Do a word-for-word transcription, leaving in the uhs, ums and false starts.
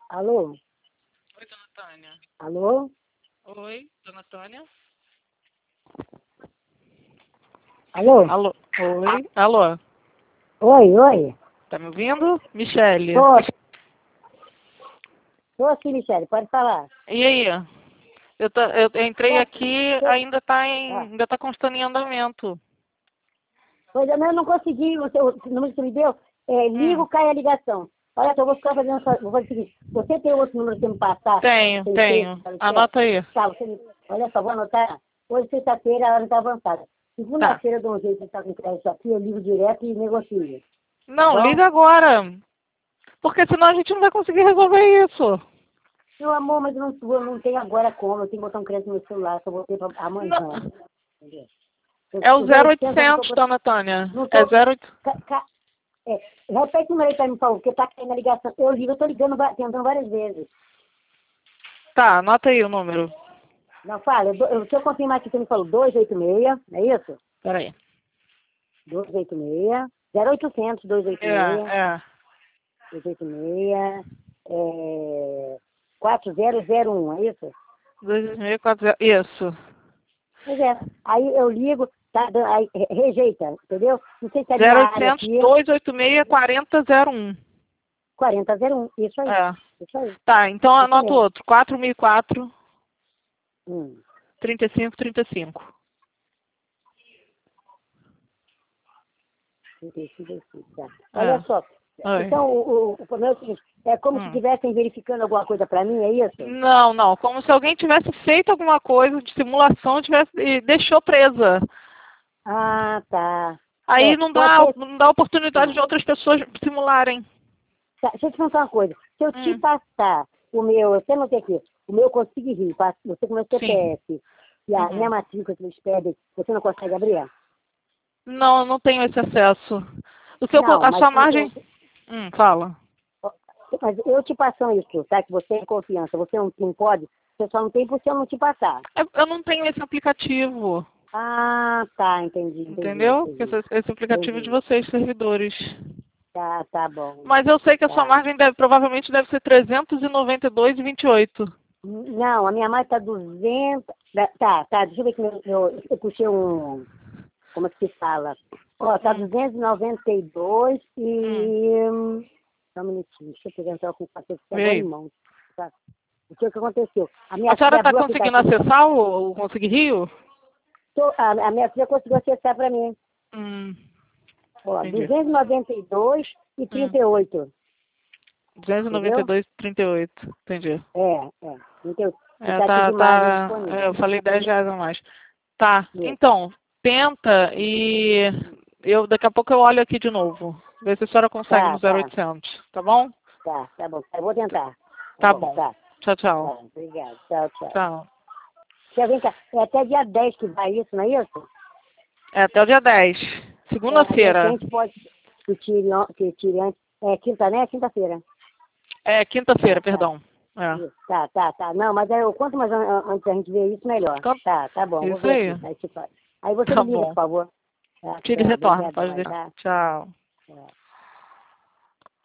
Alô? Oi, dona Tânia. Alô? Oi, dona Tânia. Alô? Alô? Oi. Alô? Oi, oi. Tá me ouvindo? Michele. Tô. Tô aqui, Michele, pode falar. E aí? Eu, tá, eu entrei Tô- aqui, tô- ainda tá em. Ah, Ainda tá constando em andamento. pois é, mas eu não consegui, o, seu, o número que você me deu, é, ligo, Hum. cai a ligação. Olha só, eu vou ficar fazendo, só- vou fazer o seguinte, você tem outro número que você me passar? Tenho, Sem tenho. texto, para o chat? Anota aí. Tá, você me, olha só, vou anotar. Hoje, sexta-feira, a hora está avançada. Tá. Segunda-feira, eu dou um jeito de estar com crédito aqui, eu ligo direto e negocio. Tá Não, bom? liga agora. Porque senão a gente não vai conseguir resolver isso. Meu amor, mas eu não, eu não tenho agora como, eu tenho que botar um crédito no meu celular, só vou ter pra amanhã. Não. Entendeu? Eu- É o o zero zero oitocentos eu não tô, oitocentos, dona Tânia. não É tô, zero oitocentos. ca- ca- é, repete o número aí pra mim, por favor, porque tá caindo a ligação. Eu ligo, eu tô ligando, va- tentando várias vezes. Tá, anota aí o número. Não, fala, eu, dou- eu, deixa eu confirmar aqui, você me falou dois oito seis, não é isso? Peraí. dois oito seis, zero oitocentos, dois oito É, seis, é. dois oito seis, é, quatro zero zero um, é isso? dois meio quatro zero. Isso. Pois é, aí eu ligo, tá, dando- aí, re- rejeita, entendeu? Não sei se é a minha zero área oitocentos, aqui, dois oito seis, quatro zero zero um. quarenta zero um, isso aí, É. isso aí, Tá, então isso anota o mesmo. outro. quatro mil e quatro, Hum. trinta e cinco, trinta e cinco. Entendi, entendi, tá. Olha É. só, Oi. então o, o, o problema é o seguinte, é como se Hum. estivessem verificando alguma coisa para mim, é isso? Não, não. Como se alguém tivesse feito alguma coisa de simulação tivesse, e deixou presa. Ah, tá. Aí É, não pode dá, ser. não dá oportunidade Ah, de outras pessoas simularem. tá, deixa eu te contar uma coisa. Se eu te Hum. passar o meu, você não tem aqui, o meu Consigo Rio, passa- você com o meu Sim. C P F e a minha Uhum. matrícula que eles pedem, você não consegue abrir? Não, eu não tenho esse acesso. O que eu, co- Não, a mas sua se margem. eu, Hum, fala. mas eu te passando isso, tá? Que você tem confiança, você não, não pode, você só não tem porque eu não te passar. Eu eu não tenho esse aplicativo. Ah, tá, entendi, entendi, Entendeu? Porque entendi, esse, esse aplicativo é de entendi. vocês, servidores. Tá, tá bom. Mas eu sei que a sua Tá. margem deve, provavelmente deve ser trezentos e noventa e dois e vinte e oito. Não, a minha marca tá duzentos. Tá, tá, deixa eu ver que eu, eu, eu puxei um. Como é que se fala? Ó, tá Hum. duzentos e noventa e dois Hum. e. hum, Só um minutinho, deixa eu pegar então com o papel que Vê agora aí. em mão. Tá? O que, que aconteceu? A A minha senhora filha está abriu o conseguindo aplicativo. acessar o, o Conseguir Rio? Tô- A, a minha filha conseguiu acessar para mim. Hum. Ó, Entendi. duzentos e noventa e dois e Hum. trinta e oito. duzentos e noventa e Entendeu? dois e trinta e oito. Entendi. É, é. trinta e oito. E É, tá aqui tá, de margem tá. disponível. É, eu falei dez reais a mais. Tá. Isso. Então, tenta e eu daqui a pouco eu olho aqui de novo. Ver se a senhora consegue no Tá, zero tá. oitocentos, tá bom? Tá, tá bom. Eu vou tentar. Tá Tá bom, bom. tá. Tchau, Tá, tchau. obrigado. Tchau, tchau. Tchau. Quer vir cá? É até dia dez que vai isso, não é isso? É até o dia dez. É, mas de Segunda-feira. repente pode que tire, an- que tire antes. É quinta, né? Quinta-feira. É, quinta-feira, Tá, tá. perdão. É. Isso. Tá, tá, tá. Não, mas aí, eu- quanto mais an- an- antes a gente ver isso, melhor. Então, Tá, tá bom. Vou isso ver aí. aqui. Aí, você faz. Aí você Tá me liga, por bom. favor. Tá, Tira e tchau. retorna, pode Obrigadão, deixar. tá? Tchau. Tchau.